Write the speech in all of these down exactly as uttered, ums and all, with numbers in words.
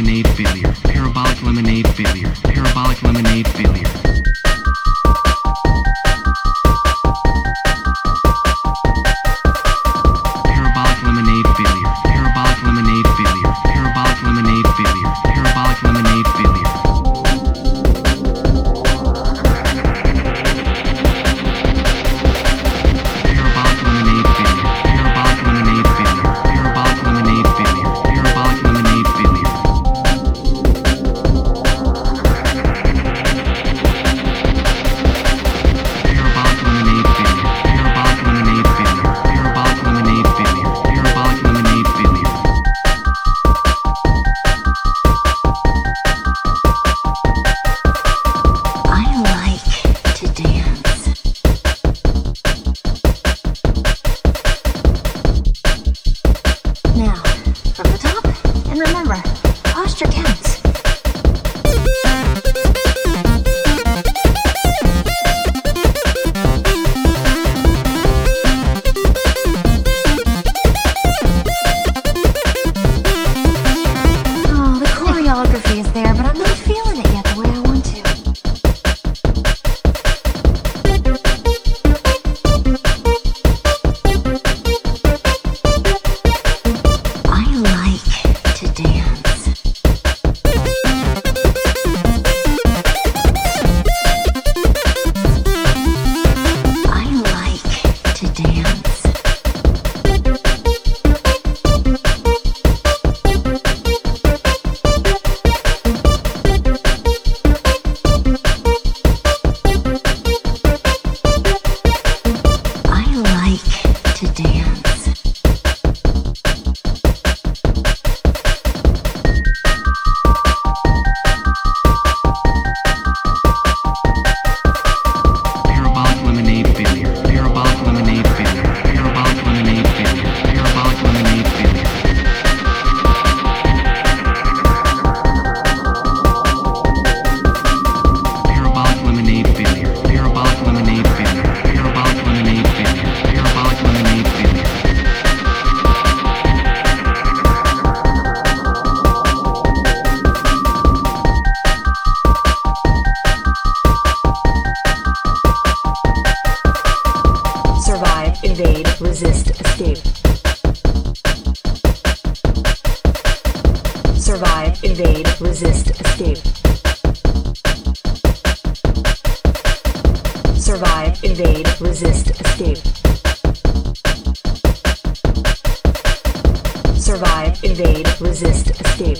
lemonade failure. Parabolic lemonade failure. Parabolic lemonade failure. Parabolic lemonade failure. Parabolic lemonade failure. Parabolic lemonade failure. Parabolic lemonade failure. Evade, resist, escape. Survive, evade, resist, escape. Survive, evade, resist, escape. Survive, evade, resist, escape.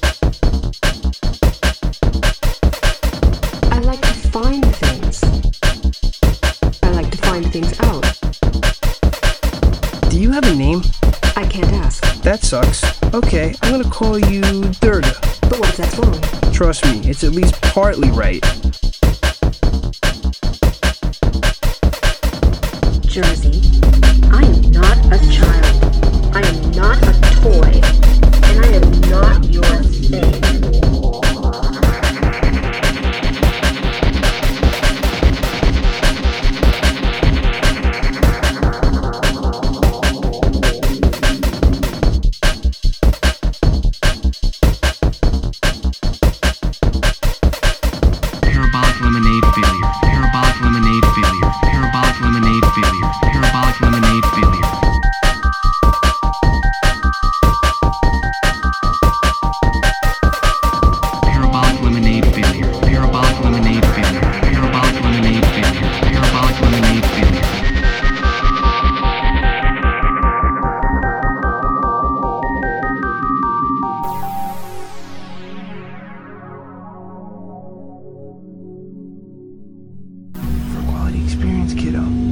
I like to find things. I like to find things out. Do you have a name? I can't ask. That sucks. Okay, I'm gonna call you Durga. But what if that's wrong? Trust me, it's at least partly right. Jersey, I am not a child. I am not a toy. And I am not your thing. Lemonade failure. Parabolic lemonade failure. Parabolic lemonade failure. Parabolic lemonade failure. Parabolic lemonade failure. Parabolic lemonade failure. Parabolic lemonade failure. Parabolic lemonade failure. Experience, kiddo.